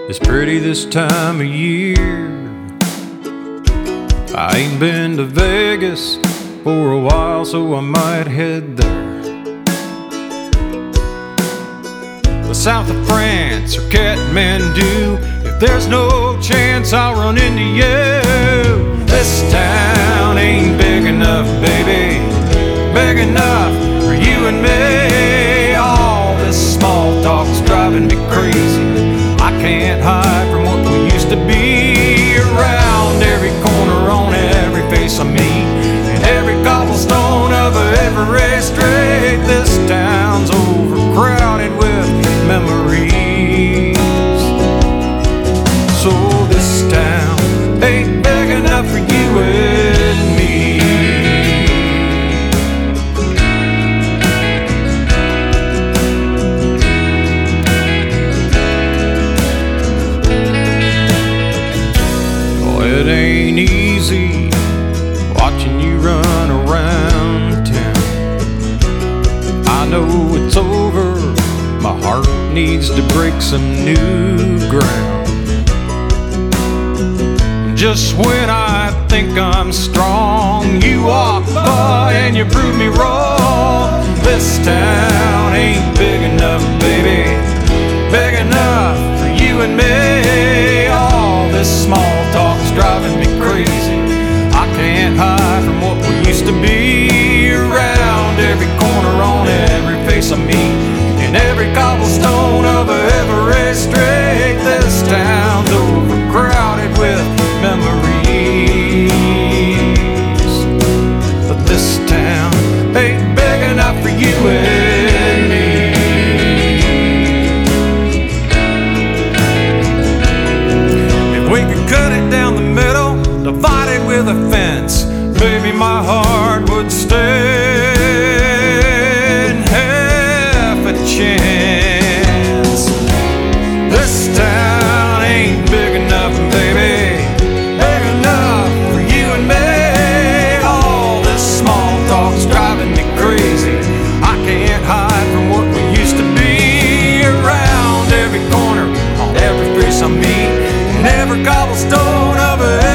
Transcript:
It's pretty this time of year. I ain't been to Vegas for a while, so I might head there. The south of France or Kathmandu, if there's no chance I'll run into you. This town ain't big enough, baby, big enough for you and me. All this small talk's driving me crazy. I can't hide from what we used to be. Around every corner, on every face I meet, and every cobblestone of every street, this town's overcrowded with memories. So this town ain't big enough for you and me. It ain't easy watching you run around town. I know it's over, my heart needs to break some new ground. Just when I think I'm strong, you walk by and you prove me wrong. This town ain't big enough, baby, big enough for you and me. All this small talk's driving me crazy. I can't hide from what we used to be. Around every corner, on every face I meet, in every cobblestone of every street, this town's overcrowded with memories. But this town ain't big enough for you and me. We could cut it down the middle, divide it with a fence, maybe my heart would stand half a chance. This town ain't big enough, baby, big enough for you and me. All this small talk's driving me crazy. I can't hide from what we used to be. Around every corner, on every face I meet, and every cobblestone of it